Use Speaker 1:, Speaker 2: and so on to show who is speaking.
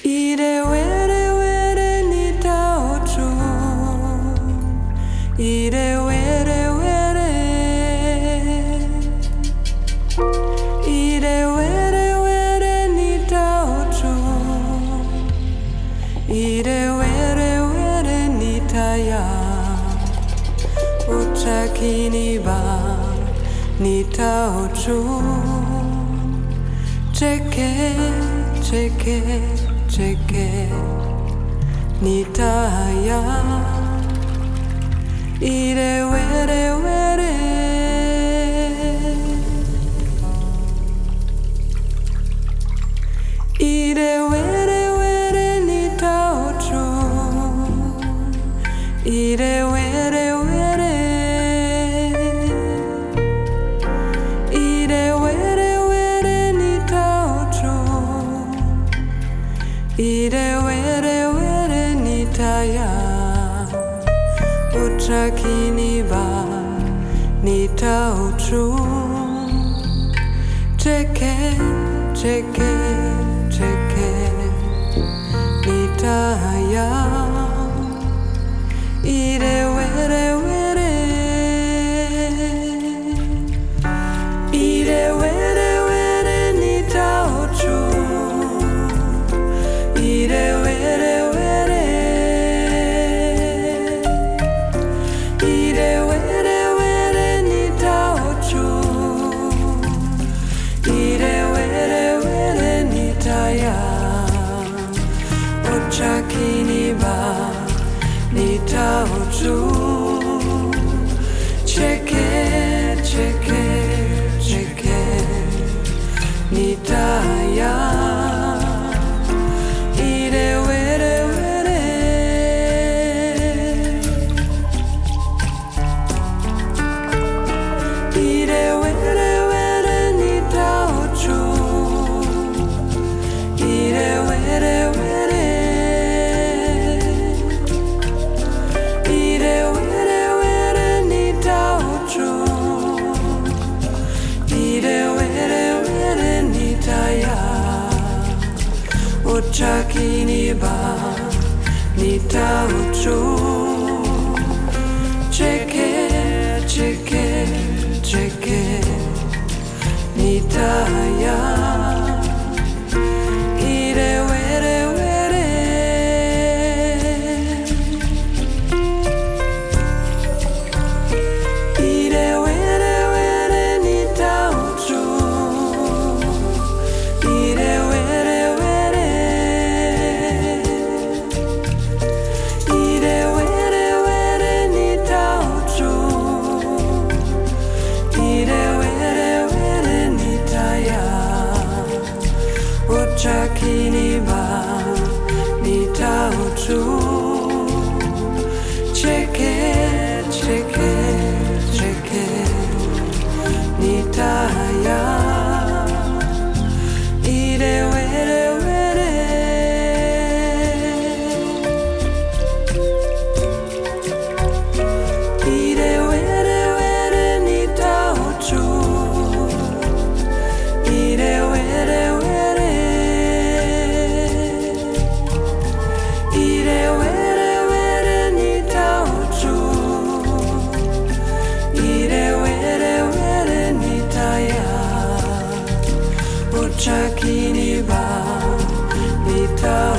Speaker 1: Ire were were nita ochu. Ire were were. Ire were were nita ochu. Ire were were nita ya. Utakini ba nita ochu. Cheke cheke cheke nitaya ire were were ire were were nita ochu ire were were ire were were nita ochu ire were were nitaya utakini ba nita ochu cheke cheke cheke nitaya ire were were ire were were nita ochu ire were were ire were were nita ochu ire were were nitaya ochakini ba nita ochu cheke cheke cheke nitaya ire were were ire were were nita ochu ire were were ire were were nita ochu ire were were nitaya uchakini ba nita ochu cheke cheke cheke nitaya ire were were ire were were nita ochu ire were were ire were were nita ochu ire were were nitaya uchakini ba nita ochu cheke cheke cheke nitaya ire were were ire were were nita ochu ire were were ire were were nita ochu ire were were nitaya uchakini ba nita